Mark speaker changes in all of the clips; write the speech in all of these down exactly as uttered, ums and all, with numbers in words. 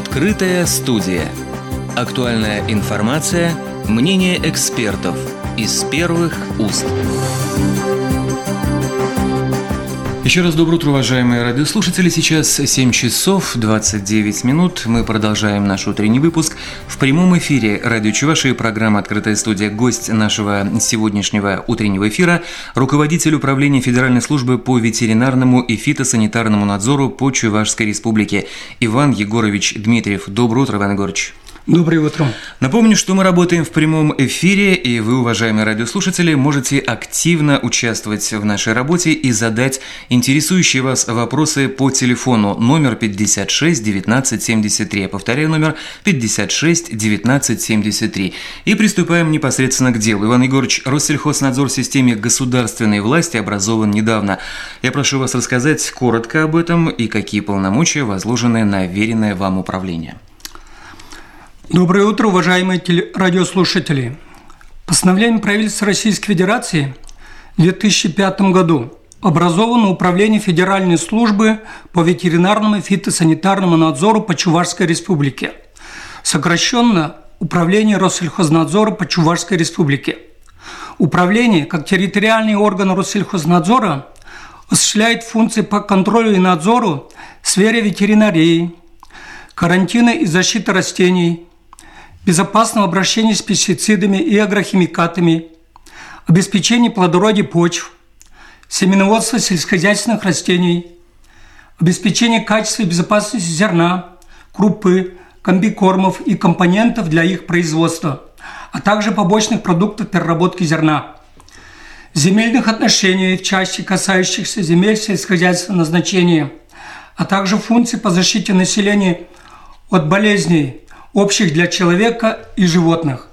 Speaker 1: Открытая студия. Актуальная информация, мнение экспертов из первых уст. Еще раз доброе утро, уважаемые радиослушатели. Сейчас семь часов двадцать девять минут. Мы продолжаем наш утренний выпуск. В прямом эфире радио Чувашии, программа «Открытая студия». Гость нашего сегодняшнего утреннего эфира – руководитель управления Федеральной службы по ветеринарному и фитосанитарному надзору по Чувашской республике Иван Егорович Дмитриев. Доброе утро, Иван Егорович.
Speaker 2: Доброе утро.
Speaker 1: Напомню, что мы работаем в прямом эфире, и вы, уважаемые радиослушатели, можете активно участвовать в нашей работе и задать интересующие вас вопросы по телефону номер пятьдесят шесть девятнадцать семьдесят три. Я повторяю, номер пятьдесят шесть девятнадцать семьдесят три. И приступаем непосредственно к делу. Иван Егорович, Россельхознадзор в системе государственной власти образован недавно. Я прошу вас рассказать коротко об этом и какие полномочия возложены на веренное вам управление.
Speaker 2: Доброе утро, уважаемые радиослушатели. Постановлением правительства Российской Федерации в две тысячи пятом году образовано Управление Федеральной службы по ветеринарному и фитосанитарному надзору по Чувашской республике, сокращенно Управление Россельхознадзора по Чувашской республике. Управление, как территориальный орган Россельхознадзора, осуществляет функции по контролю и надзору в сфере ветеринарии, карантина и защиты растений, безопасного обращения с пестицидами и агрохимикатами, обеспечение плодородия почв, семеноводства сельскохозяйственных растений, обеспечение качества и безопасности зерна, крупы, комбикормов и компонентов для их производства, а также побочных продуктов переработки зерна, земельных отношений в части, касающихся земель сельскохозяйственного назначения, а также функций по защите населения от болезней, общих для человека и животных.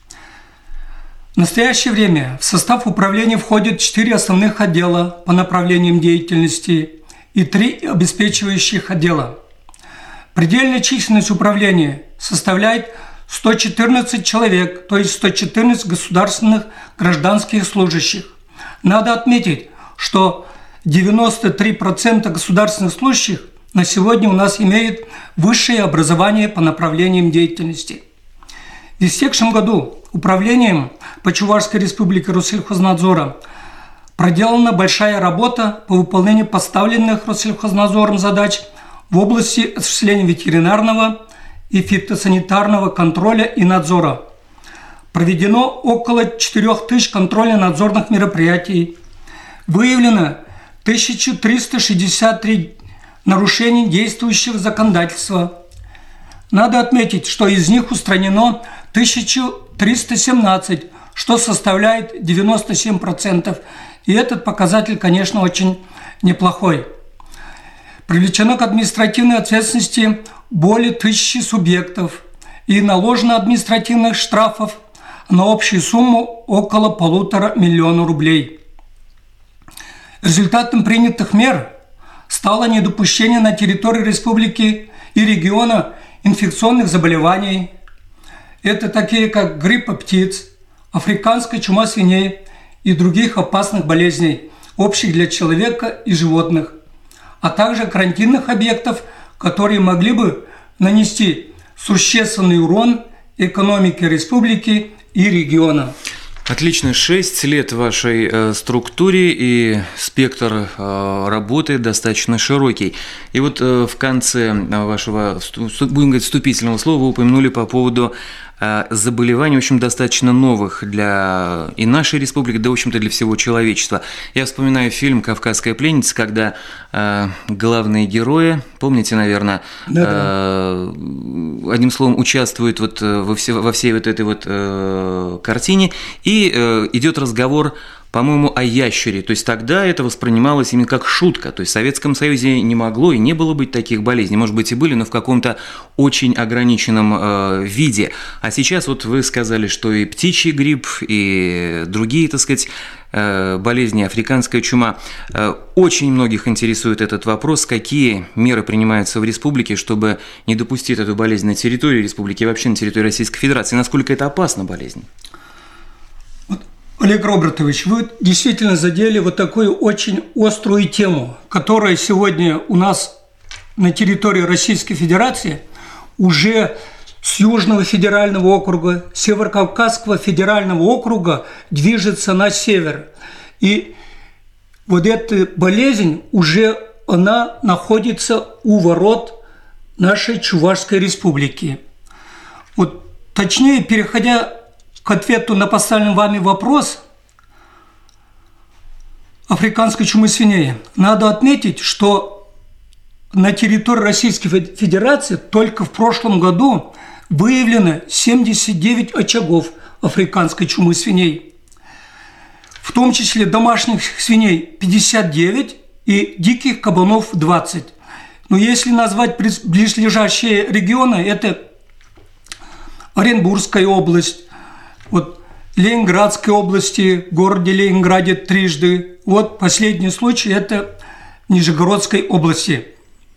Speaker 2: В настоящее время в состав управления входят четыре основных отдела по направлениям деятельности и три обеспечивающих отдела. Предельная численность управления составляет сто четырнадцать человек, то есть сто четырнадцать государственных гражданских служащих. Надо отметить, что девяносто три процента государственных служащих на сегодня у нас имеют высшее образование по направлениям деятельности. В истекшем году управлением по Чувашской республике Россельхознадзора проделана большая работа по выполнению поставленных Россельхознадзором задач в области осуществления ветеринарного и фитосанитарного контроля и надзора. Проведено около четырех тысяч контрольно-надзорных мероприятий. Выявлено тысяча триста шестьдесят три нарушений действующего законодательства. Надо отметить, что из них устранено тысяча триста семнадцать, что составляет девяносто семь процентов. И этот показатель, конечно, очень неплохой. Привлечено к административной ответственности более тысячи субъектов и наложено административных штрафов на общую сумму около полутора миллиона рублей. Результатом принятых мер стало недопущение на территории республики и региона инфекционных заболеваний. Это такие, как гриппа птиц, африканская чума свиней и других опасных болезней, общих для человека и животных, а также карантинных объектов, которые могли бы нанести существенный урон экономике республики и региона.
Speaker 1: Отлично, шесть лет в вашей э, структуре, и спектр э, работы достаточно широкий. И вот э, в конце вашего, будем говорить, вступительного слова вы упомянули по поводу э, заболеваний, в общем, достаточно новых для и нашей республики, да, в общем-то, для всего человечества. Я вспоминаю фильм «Кавказская пленница», когда э, главные герои, помните, наверное, э, одним словом, участвуют вот во, все, во всей вот этой вот э, картине, и И э, идет разговор, по-моему, о ящере. То есть тогда это воспринималось именно как шутка. То есть в Советском Союзе не могло и не было быть таких болезней. Может быть, и были, но в каком-то очень ограниченном э, виде. А сейчас вот вы сказали, что и птичий грипп, и другие, так сказать, э, болезни, африканская чума. Э, очень многих интересует этот вопрос, какие меры принимаются в республике, чтобы не допустить эту болезнь на территории республики и вообще на территории Российской Федерации. Насколько это опасна болезнь?
Speaker 2: Олег Робертович, вы действительно задели вот такую очень острую тему, которая сегодня у нас на территории Российской Федерации уже с Южного федерального округа, Северокавказского федерального округа движется на север. И вот эта болезнь уже она находится у ворот нашей Чувашской республики. Вот точнее, переходя к ответу на поставленный вами вопрос африканской чумы свиней, надо отметить, что на территории Российской Федерации только в прошлом году выявлено семьдесят девять очагов африканской чумы свиней, в том числе домашних свиней пятьдесят девять и диких кабанов двадцать. Но если назвать близлежащие регионы, это Оренбургская область, вот Ленинградской области, в городе Ленинграде трижды. Вот последний случай – это Нижегородской области.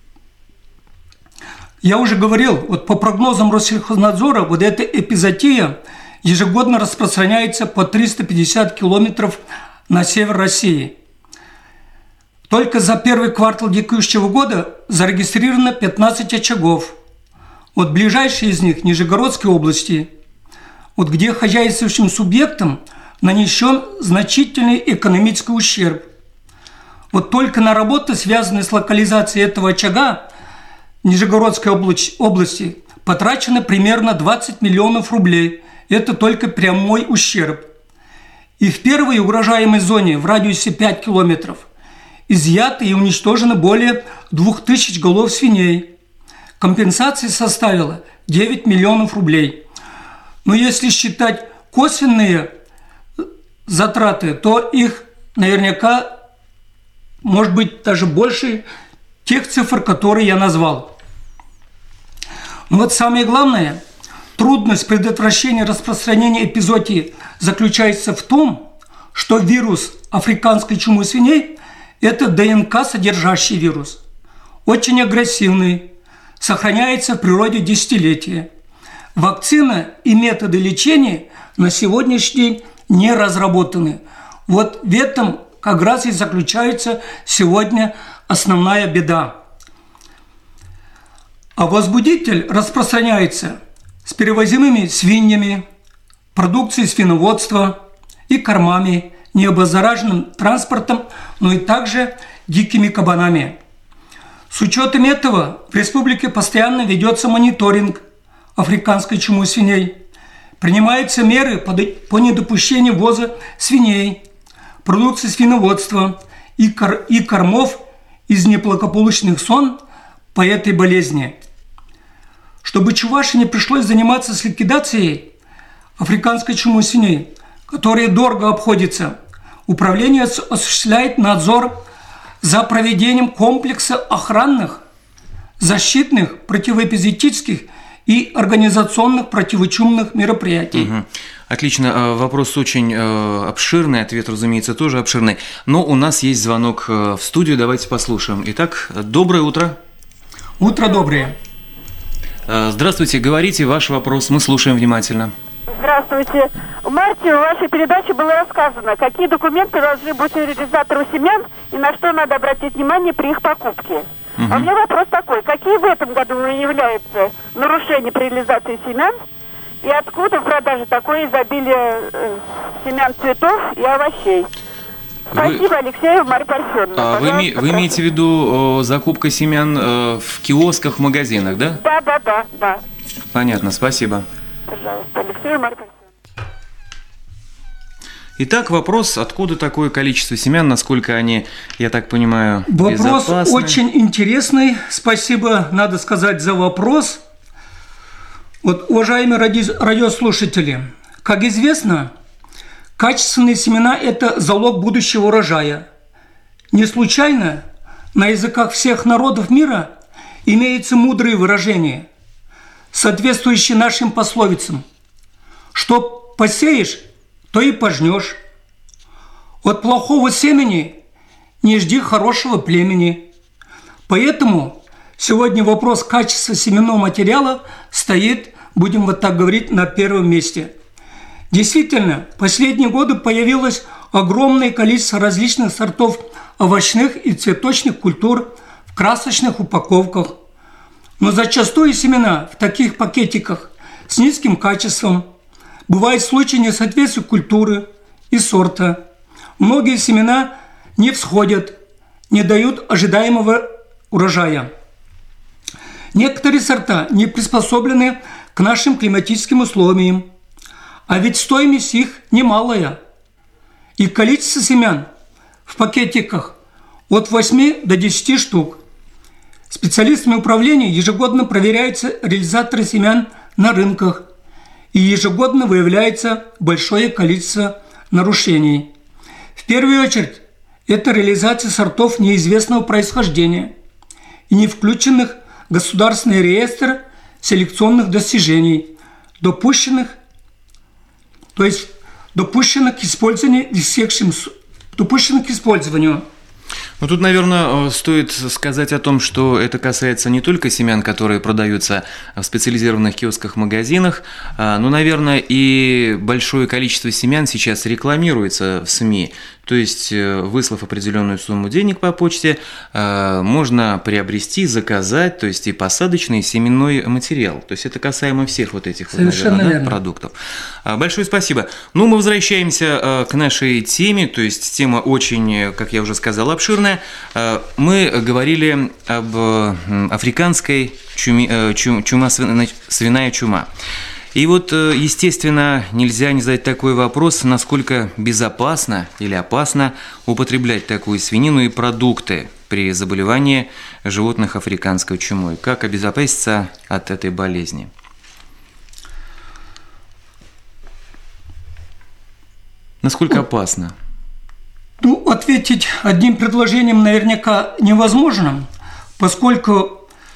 Speaker 2: Я уже говорил, вот по прогнозам Россельхознадзора, вот эта эпизоотия ежегодно распространяется по триста пятьдесят километров на север России. Только за первый квартал текущего года зарегистрировано пятнадцать очагов. Вот ближайшие из них – Нижегородской области, вот где хозяйствующим субъектам нанесен значительный экономический ущерб. Вот только на работы, связанные с локализацией этого очага в Нижегородской области, потрачено примерно двадцать миллионов рублей. Это только прямой ущерб. И в первой угрожаемой зоне в радиусе пять километров изъято и уничтожено более двух тысяч голов свиней. Компенсация составила девять миллионов рублей. Но если считать косвенные затраты, то их наверняка может быть даже больше тех цифр, которые я назвал. Но вот самое главное, трудность предотвращения распространения эпизоотии заключается в том, что вирус африканской чумы свиней – это ДНК содержащий вирус, очень агрессивный, сохраняется в природе десятилетия. Вакцина и методы лечения на сегодняшний день не разработаны. Вот в этом как раз и заключается сегодня основная беда. А возбудитель распространяется с перевозимыми свиньями, продукцией свиноводства и кормами, необеззараженным транспортом, но и также дикими кабанами. С учетом этого в республике постоянно ведется мониторинг африканской чумы свиней. Принимаются меры по недопущению ввоза свиней, продукции свиноводства и, кор- и кормов из неблагополучных зон по этой болезни. Чтобы Чувашии не пришлось заниматься с ликвидацией африканской чумы свиней, которая дорого обходится, управление осуществляет надзор за проведением комплекса охранных, защитных, противоэпизоотических и организационных противочумных мероприятий.
Speaker 1: Угу. Отлично. Вопрос очень обширный, ответ, разумеется, тоже обширный. Но у нас есть звонок в студию, давайте послушаем. Итак, доброе утро.
Speaker 2: Утро доброе.
Speaker 1: Здравствуйте, говорите ваш вопрос, мы слушаем внимательно.
Speaker 3: Здравствуйте. В марте в вашей передаче было рассказано, какие документы должны быть у реализаторов семян и на что надо обратить внимание при их покупке. Угу. А у меня вопрос такой, какие в этом году являются нарушения при реализации семян и откуда в продаже такое изобилие э, семян цветов и овощей? Спасибо, вы... Алексеев, Марья Парфеновна.
Speaker 1: А вы, ми... вы имеете в виду о, закупка семян э, в киосках, в магазинах, да?
Speaker 3: Да, да, да, да.
Speaker 1: Понятно, спасибо.
Speaker 3: Пожалуйста, Алексеев, Марья Парфеновна.
Speaker 1: Итак, вопрос, откуда такое количество семян, насколько они, я так понимаю,
Speaker 2: вопрос
Speaker 1: безопасны?
Speaker 2: Вопрос очень интересный. Спасибо, надо сказать, за вопрос. Вот, уважаемые ради... радиослушатели, как известно, качественные семена – это залог будущего урожая. Не случайно на языках всех народов мира имеются мудрые выражения, соответствующие нашим пословицам. Что посеешь, то и пожнешь. От плохого семени не жди хорошего племени. Поэтому сегодня вопрос качества семенного материала стоит, будем вот так говорить, на первом месте. Действительно, в последние годы появилось огромное количество различных сортов овощных и цветочных культур в красочных упаковках. Но зачастую семена в таких пакетиках с низким качеством. Бывают случаи несоответствия культуры и сорта. Многие семена не всходят, не дают ожидаемого урожая. Некоторые сорта не приспособлены к нашим климатическим условиям, а ведь стоимость их немалая. И количество семян в пакетиках от восьми до десяти штук. Специалистами управления ежегодно проверяются реализаторы семян на рынках, и ежегодно выявляется большое количество нарушений. В первую очередь, это реализация сортов неизвестного происхождения и не включенных в государственный реестр селекционных достижений, допущенных, то есть допущенных к использованию, допущенных к использованию.
Speaker 1: Ну, тут, наверное, стоит сказать о том, что это касается не только семян, которые продаются в специализированных киосках-магазинах, но, наверное, и большое количество семян сейчас рекламируется в СМИ. То есть, выслав определенную сумму денег по почте, можно приобрести, заказать, то есть и посадочный, и семенной материал. То есть это касаемо всех вот этих вот, наверное, да, продуктов. Большое спасибо. Ну, мы возвращаемся к нашей теме, то есть тема очень, как я уже сказал, обширная. Мы говорили об африканской чуме, чума, свиная чума. И вот, естественно, нельзя не задать такой вопрос, насколько безопасно или опасно употреблять такую свинину и продукты при заболевании животных африканской чумой. Как обезопаситься от этой болезни? Насколько опасно?
Speaker 2: Ну, ответить одним предложением наверняка невозможно, поскольку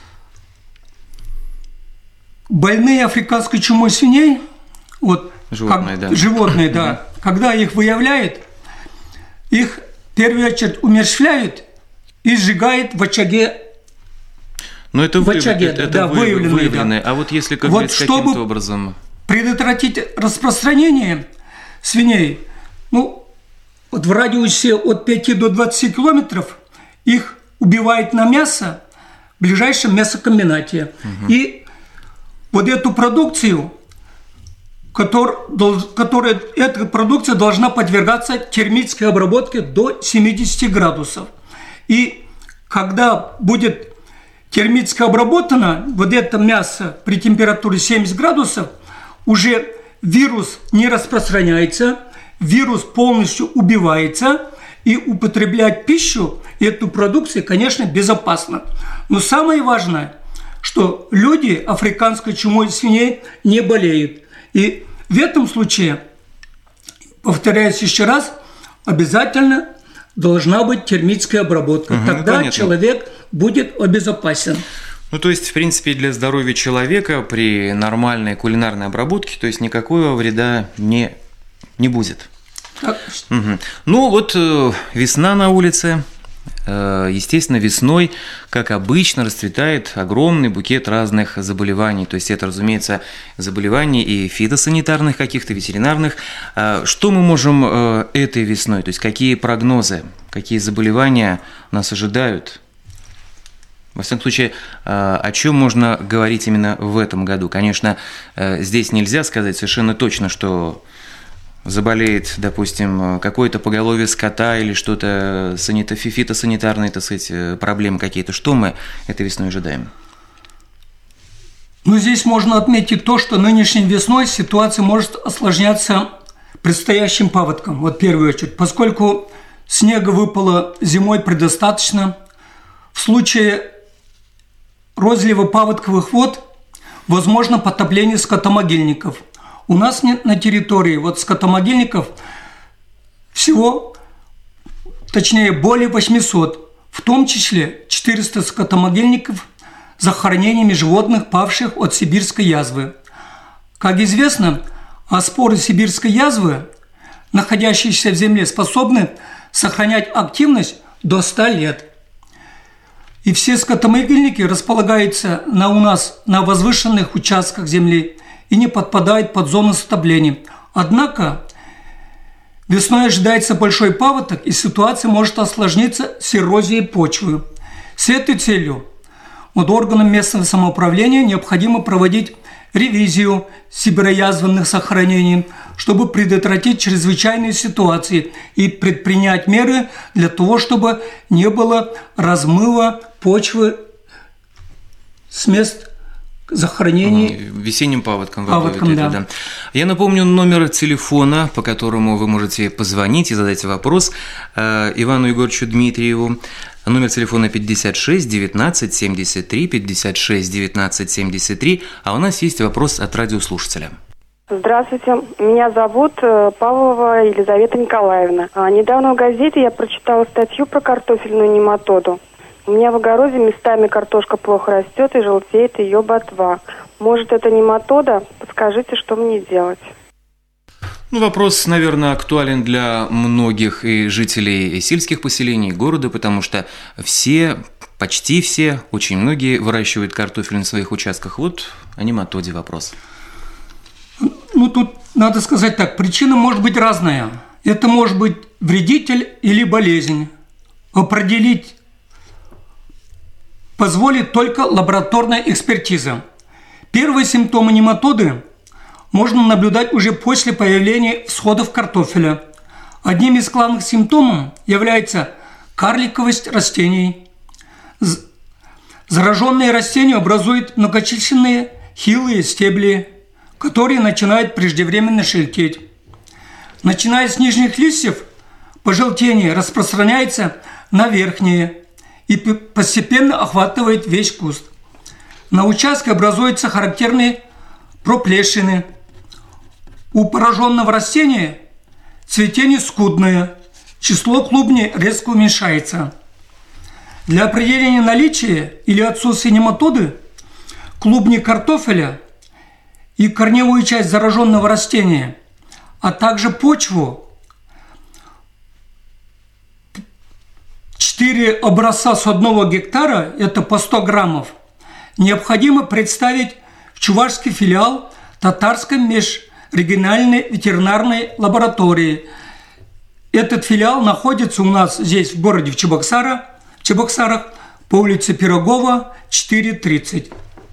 Speaker 2: больные африканской чумой свиней, вот,
Speaker 1: животные,
Speaker 2: как,
Speaker 1: да,
Speaker 2: животные, да, когда их выявляют, их в первую очередь умерщвляют и сжигают в очаге.
Speaker 1: Но это,
Speaker 2: в очаге,
Speaker 1: это,
Speaker 2: да,
Speaker 1: это выявленные. выявленные. Да. А вот если как
Speaker 2: вот,
Speaker 1: каким-то образом
Speaker 2: предотвратить распространение свиней, ну, вот в радиусе от пяти до двадцати километров их убивают на мясо в ближайшем мясокомбинате. Угу. И вот эту продукцию, который, которая, эта продукция должна подвергаться термической обработке до семидесяти градусов. И когда будет термически обработано вот это мясо при температуре семьдесят градусов, уже вирус не распространяется, вирус полностью убивается, и употреблять пищу, эту продукцию, конечно, безопасно. Но самое важное, что люди африканской чумой свиней не болеют. И в этом случае, повторяюсь еще раз, обязательно должна быть термическая обработка. Угу, Тогда понятно. Человек будет обезопасен.
Speaker 1: Ну, то есть, в принципе, для здоровья человека при нормальной кулинарной обработке, то есть никакого вреда не, не будет.
Speaker 2: Так.
Speaker 1: Угу. Ну, вот э, весна на улице. Естественно, весной, как обычно, расцветает огромный букет разных заболеваний. То есть это, разумеется, заболевания и фитосанитарных каких-то, ветеринарных. Что мы можем этой весной? То есть какие прогнозы, какие заболевания нас ожидают? Во всяком случае, о чем можно говорить именно в этом году? Конечно, здесь нельзя сказать совершенно точно, что заболеет, допустим, какое-то поголовье скота или что-то фитосанитарные, так сказать, проблемы какие-то. Что мы этой весной ожидаем?
Speaker 2: Ну, здесь можно отметить то, что нынешней весной ситуация может осложняться предстоящим паводком, вот в первую очередь, поскольку снега выпало зимой предостаточно. В случае розлива паводковых вод возможно потопление скотомогильников. У нас на территории вот скотомогильников всего, точнее, более восьмисот, в том числе четыреста скотомогильников с захоронениями животных, павших от сибирской язвы. Как известно, споры сибирской язвы, находящиеся в земле, способны сохранять активность до ста лет. И все скотомогильники располагаются на, у нас на возвышенных участках земли и не подпадают под зону затопления. Однако весной ожидается большой паводок, и ситуация может осложниться с эрозией почвы. С этой целью вот органам местного самоуправления необходимо проводить ревизию сибироязвенных захоронений, чтобы предотвратить чрезвычайные ситуации и предпринять меры для того, чтобы не было размыва почвы с мест захоронений.
Speaker 1: Весенним паводком.
Speaker 2: Паводком, да.
Speaker 1: да. Я напомню номер телефона, по которому вы можете позвонить и задать вопрос э, Ивану Егоровичу Дмитриеву. Номер телефона пятьдесят шесть девятнадцать семьдесят три, пятьдесят шесть девятнадцать семьдесят три, а у нас есть вопрос от радиослушателя.
Speaker 4: Здравствуйте, меня зовут Павлова Елизавета Николаевна. Недавно в газете я прочитала статью про картофельную нематоду. У меня в огороде местами картошка плохо растет и желтеет ее ботва. Может, это нематода? Подскажите, что мне делать?
Speaker 1: Ну, вопрос, наверное, актуален для многих и жителей сельских поселений, города, потому что все, почти все, очень многие выращивают картофель на своих участках. Вот о нематоде вопрос.
Speaker 2: Ну, тут надо сказать так, причина может быть разная. Это может быть вредитель или болезнь. Определить позволит только лабораторная экспертиза. Первые симптомы нематоды можно наблюдать уже после появления всходов картофеля. Одним из главных симптомов является карликовость растений. Зараженные растения образуют многочисленные хилые стебли, которые начинают преждевременно желтеть. Начиная с нижних листьев, пожелтение распространяется на верхние и постепенно охватывает весь куст. На участке образуются характерные проплешины. У пораженного растения цветение скудное, число клубней резко уменьшается. Для определения наличия или отсутствия нематоды клубни картофеля и корневую часть зараженного растения, а также почву, четыре образца с одного гектара, это по сто граммов, необходимо представить в чувашский филиал Татарской межрегиональной ветеринарной лаборатории. Этот филиал находится у нас здесь, в городе в Чебоксарах, в Чебоксарах по улице Пирогова, четыре тридцать.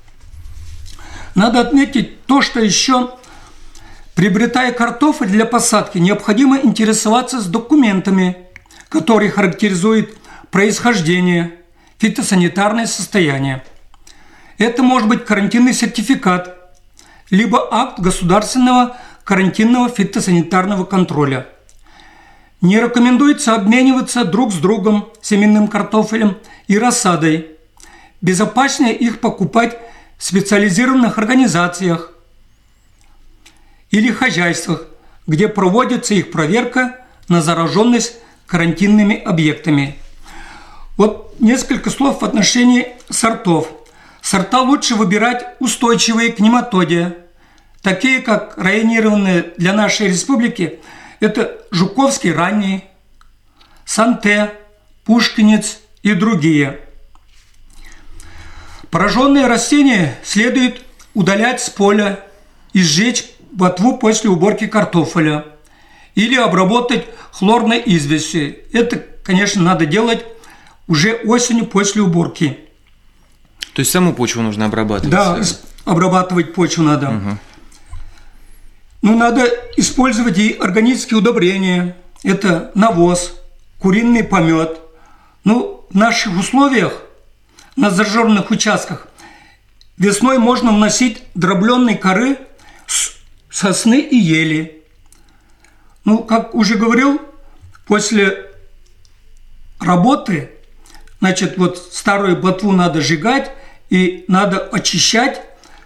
Speaker 2: Надо отметить то, что еще, приобретая картофель для посадки, необходимо интересоваться с документами, которые характеризуют происхождение, фитосанитарное состояние. Это может быть карантинный сертификат, либо акт государственного карантинного фитосанитарного контроля. Не рекомендуется обмениваться друг с другом семенным картофелем и рассадой. Безопаснее их покупать в специализированных организациях или хозяйствах, где проводится их проверка на зараженность карантинными объектами. Вот несколько слов в отношении сортов. Сорта лучше выбирать устойчивые к нематоде, такие как районированные для нашей республики. Это Жуковский ранний, Санте, Пушкинец и другие. Пораженные растения следует удалять с поля и сжечь ботву после уборки картофеля или обработать хлорной известью. Это, конечно, надо делать уже осенью после уборки.
Speaker 1: То есть саму почву нужно обрабатывать?
Speaker 2: Да, обрабатывать почву надо.
Speaker 1: Угу.
Speaker 2: Ну, надо использовать и органические удобрения. Это навоз, куриный помет. Ну, в наших условиях, на зараженных участках, весной можно вносить дробленые коры с сосны и ели. Ну, как уже говорил, после работы, значит, вот старую ботву надо сжигать и надо очищать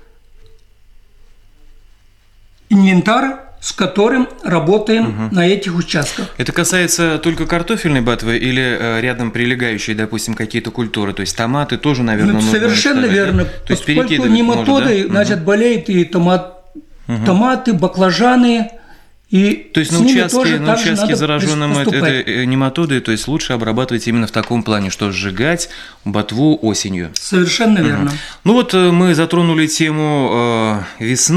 Speaker 2: инвентарь, с которым работаем угу. на этих участках.
Speaker 1: Это касается только картофельной ботвы или э, рядом прилегающие, допустим, какие-то культуры, то есть томаты тоже, наверное, ну, нужно
Speaker 2: совершенно
Speaker 1: ставить,
Speaker 2: верно.
Speaker 1: Да? То есть
Speaker 2: поскольку нематоды, да? значит, угу. болеют и томат, угу. томаты, баклажаны. И
Speaker 1: то есть на участке, на участке зараженном этой нематодой, то есть лучше обрабатывать именно в таком плане, что сжигать ботву осенью.
Speaker 2: Совершенно верно.
Speaker 1: Угу. Ну вот мы затронули тему э, весны,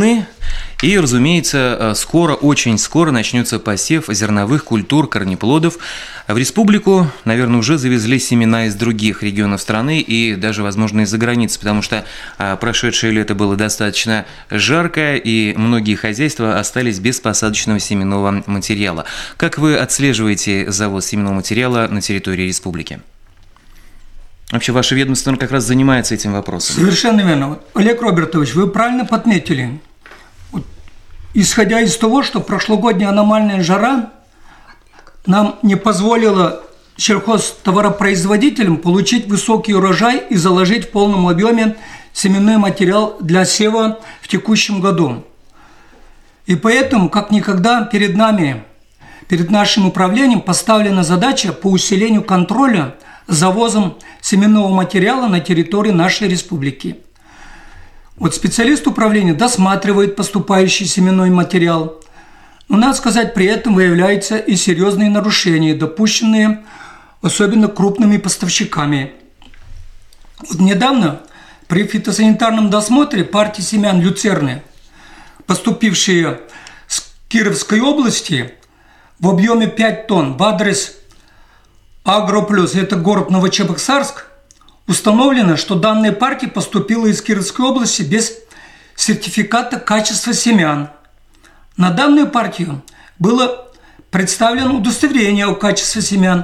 Speaker 1: И, разумеется, скоро, очень скоро начнется посев зерновых культур, корнеплодов. В республику, наверное, уже завезли семена из других регионов страны и даже, возможно, из-за границы, потому что прошедшее лето было достаточно жаркое, и многие хозяйства остались без посадочного семенного материала. Как вы отслеживаете завоз семенного материала на территории республики? Вообще, ваше ведомство как раз занимается этим вопросом.
Speaker 2: Совершенно верно. Олег Робертович, вы правильно подметили. Вот, исходя из того, что прошлогодняя аномальная жара нам не позволила сельхозтоваропроизводителям получить высокий урожай и заложить в полном объеме семенной материал для сева в текущем году. И поэтому, как никогда, перед нами, перед нашим управлением поставлена задача по усилению контроля за завозом семенного материала на территории нашей республики. Вот специалист управления досматривает поступающий семенной материал, но, надо сказать, при этом выявляются и серьезные нарушения, допущенные особенно крупными поставщиками. Вот недавно при фитосанитарном досмотре партии семян люцерны, поступившие с Кировской области в объеме пять тонн в адрес Агроплюс, это город Новочебоксарск, установлено, что данная партия поступила из Кировской области без сертификата качества семян. На данную партию было представлено удостоверение о качестве семян,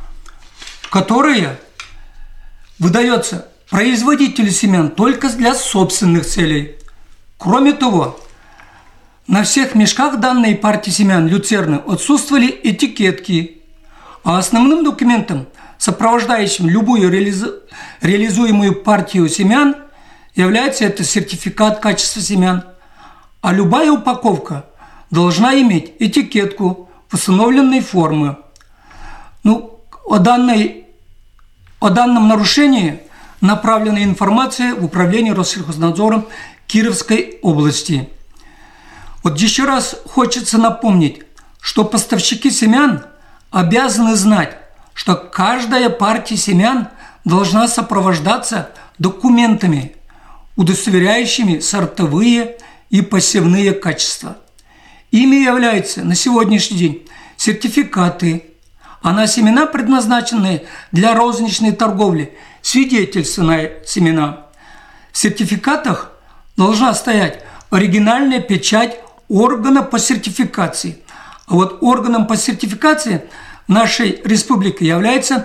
Speaker 2: которое выдается производителю семян только для собственных целей. Кроме того, на всех мешках данной партии семян люцерны отсутствовали этикетки, а основным документом, сопровождающим любую реализу... реализуемую партию семян, является это сертификат качества семян. А любая упаковка должна иметь этикетку установленной формы. Ну, о, данной... о данном нарушении направлена информация в Управление Россельхознадзора Кировской области. Вот еще раз хочется напомнить, что поставщики семян обязаны знать, что каждая партия семян должна сопровождаться документами, удостоверяющими сортовые и посевные качества. Ими являются на сегодняшний день сертификаты, а на семена, предназначенные для розничной торговли, свидетельственные семена. В сертификатах должна стоять оригинальная печать органа по сертификации. А вот органом по сертификации нашей республики является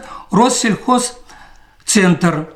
Speaker 2: Россельхозцентр.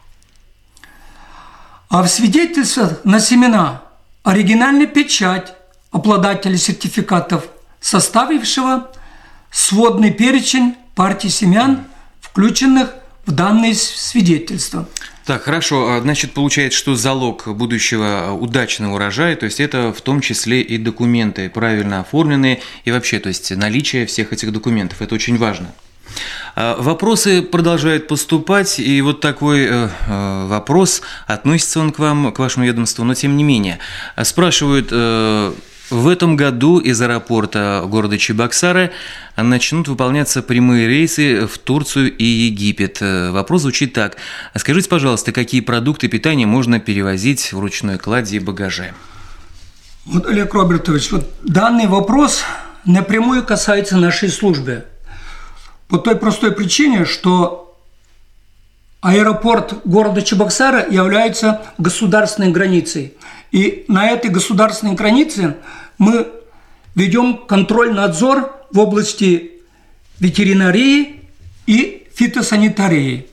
Speaker 2: А в свидетельствах на семена оригинальная печать обладателя сертификатов, составившего сводный перечень партий семян, включенных в данные свидетельства.
Speaker 1: Так, хорошо. Значит, получается, что залог будущего удачного урожая, то есть это в том числе и документы правильно оформленные, и вообще, то есть наличие всех этих документов. Это очень важно. Вопросы продолжают поступать, и вот такой вопрос, относится он к вам, к вашему ведомству, но тем не менее. Спрашивают: в этом году из аэропорта города Чебоксары начнут выполняться прямые рейсы в Турцию и Египет. Вопрос звучит так. Скажите, пожалуйста, какие продукты питания можно перевозить в ручной кладе и багаже?
Speaker 2: Вот, Олег Робертович, вот данный вопрос напрямую касается нашей службы. По той простой причине, что аэропорт города Чебоксары является государственной границей. И на этой государственной границе мы ведем контроль-надзор в области ветеринарии и фитосанитарии.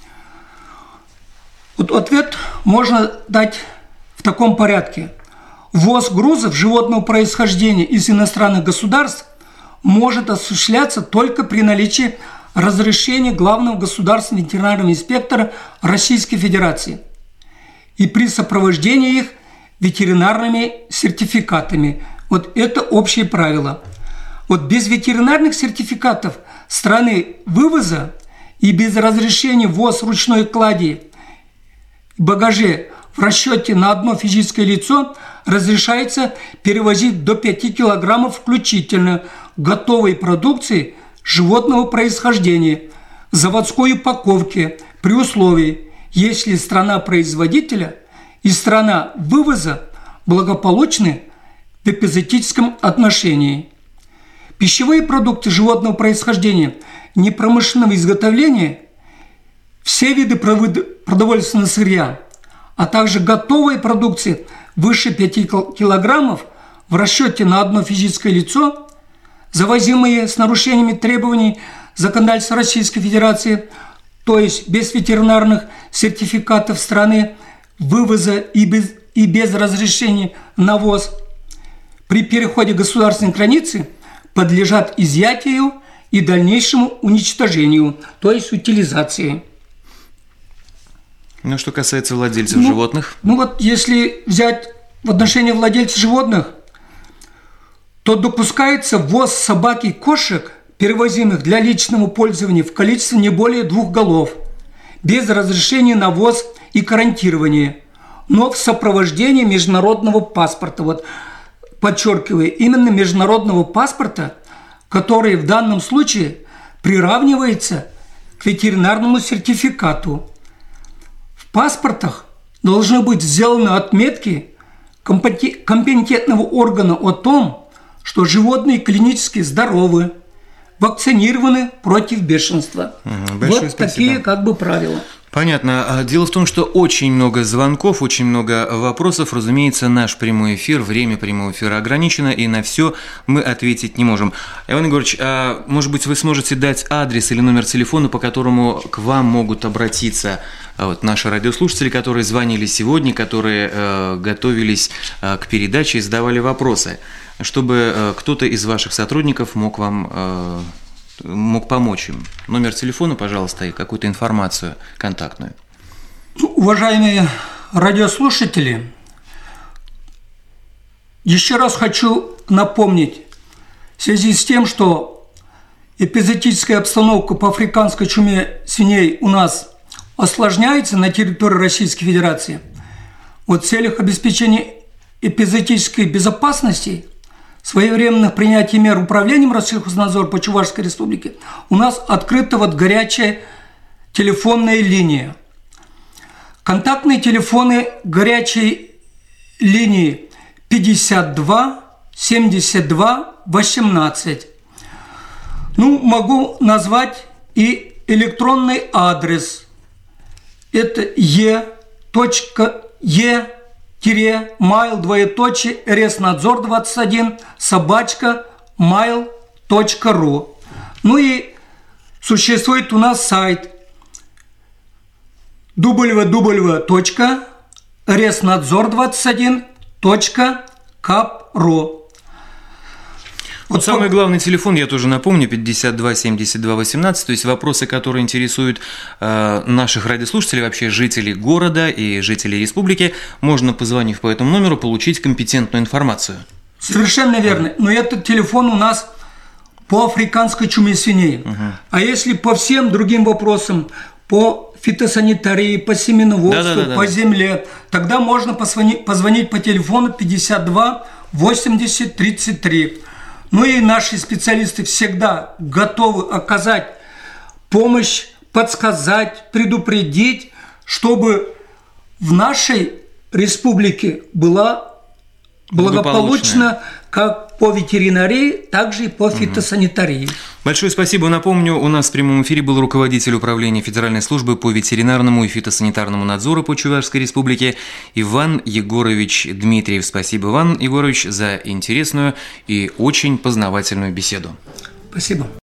Speaker 2: Вот ответ можно дать в таком порядке. Ввоз грузов животного происхождения из иностранных государств может осуществляться только при наличии разрешения главного государственного ветеринарного инспектора Российской Федерации и при сопровождении их ветеринарными сертификатами. Вот это общее правило. Вот без ветеринарных сертификатов страны вывоза и без разрешения ввоз ручной клади и багаже в расчете на одно физическое лицо разрешается перевозить до пяти килограммов включительно готовой продукции животного происхождения в заводской упаковке при условии, если страна производителя и страна вывоза благополучны в эпизоотическом отношении. Пищевые продукты животного происхождения непромышленного изготовления, все виды продовольственного сырья, а также готовые продукции выше пяти килограммов в расчете на одно физическое лицо, завозимые с нарушениями требований законодательства Российской Федерации, то есть без ветеринарных сертификатов страны вывоза и без, и без разрешения на ввоз, при переходе государственной границы подлежат изъятию и дальнейшему уничтожению, то есть утилизации.
Speaker 1: Ну, что касается владельцев
Speaker 2: ну,
Speaker 1: животных?
Speaker 2: Ну вот, если взять в отношении владельцев животных, то допускается ввоз собак и кошек, перевозимых для личного пользования в количестве не более двух голов, без разрешения на ввоз и карантирование, но в сопровождении международного паспорта. Вот, подчеркиваю, именно международного паспорта, который в данном случае приравнивается к ветеринарному сертификату. В паспортах должны быть сделаны отметки компетентного органа о том, что животные клинически здоровы, вакцинированы против бешенства.
Speaker 1: Угу,
Speaker 2: вот
Speaker 1: спасибо.
Speaker 2: Такие как бы правила.
Speaker 1: Понятно. Дело в том, что очень много звонков, очень много вопросов. Разумеется, наш прямой эфир, время прямого эфира ограничено, и на все мы ответить не можем. Иван Егорович, а может быть, вы сможете дать адрес или номер телефона, по которому к вам могут обратиться вот, наши радиослушатели, которые звонили сегодня, которые э, готовились э, к передаче и задавали вопросы, чтобы э, кто-то из ваших сотрудников мог вам... Э, мог помочь им. Номер телефона, пожалуйста, и какую-то информацию контактную.
Speaker 2: Уважаемые радиослушатели, еще раз хочу напомнить, в связи с тем, что эпизоотическая обстановка по африканской чуме свиней у нас осложняется на территории Российской Федерации, вот в целях обеспечения эпизоотической безопасности, своевременных принятий мер управлением Россельхознадзора по Чувашской Республике у нас открыта вот горячая телефонная линия. Контактные телефоны горячей линии пятьдесят два семьдесят два восемнадцать. Ну, могу назвать и электронный адрес. Это e.e mail двоеточие реснадзор двадцать один собачка mail точка ру. Ну и существует у нас сайт дабл ю дабл ю дабл ю точка реснадзор двадцать один точка кап точка ру.
Speaker 1: Вот самый главный телефон, я тоже напомню, пятьдесят два семьдесят два восемнадцать, то есть вопросы, которые интересуют э, наших радиослушателей, вообще жителей города и жителей республики, можно, позвонив по этому номеру, получить компетентную информацию.
Speaker 2: Совершенно верно, но этот телефон у нас по африканской чуме свиней. Угу. А если по всем другим вопросам, по фитосанитарии, по семеноводству, да, да, да, по да. земле, тогда можно позвонить, позвонить по телефону пятьдесят два восемьдесят тридцать три. Ну и наши специалисты всегда готовы оказать помощь, подсказать, предупредить, чтобы в нашей республике была благополучно как по ветеринарии, так же и по фитосанитарии.
Speaker 1: Большое спасибо. Напомню, у нас в прямом эфире был руководитель управления Федеральной службы по ветеринарному и фитосанитарному надзору по Чувашской Республике Иван Егорович Дмитриев. Спасибо, Иван Егорович, за интересную и очень познавательную беседу.
Speaker 2: Спасибо.